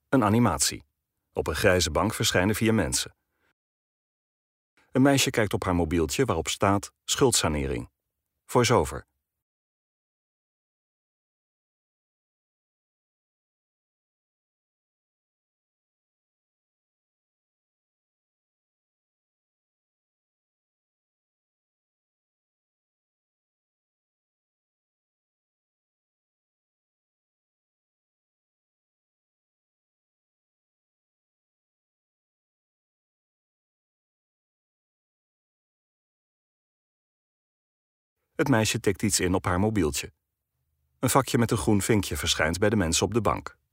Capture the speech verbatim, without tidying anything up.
Een animatie. Op een grijze bank verschijnen vier mensen. Een meisje kijkt op haar mobieltje waarop staat schuldsanering. Voice-over. Het meisje tikt iets in op haar mobieltje. Een vakje met een groen vinkje verschijnt bij de mensen op de bank.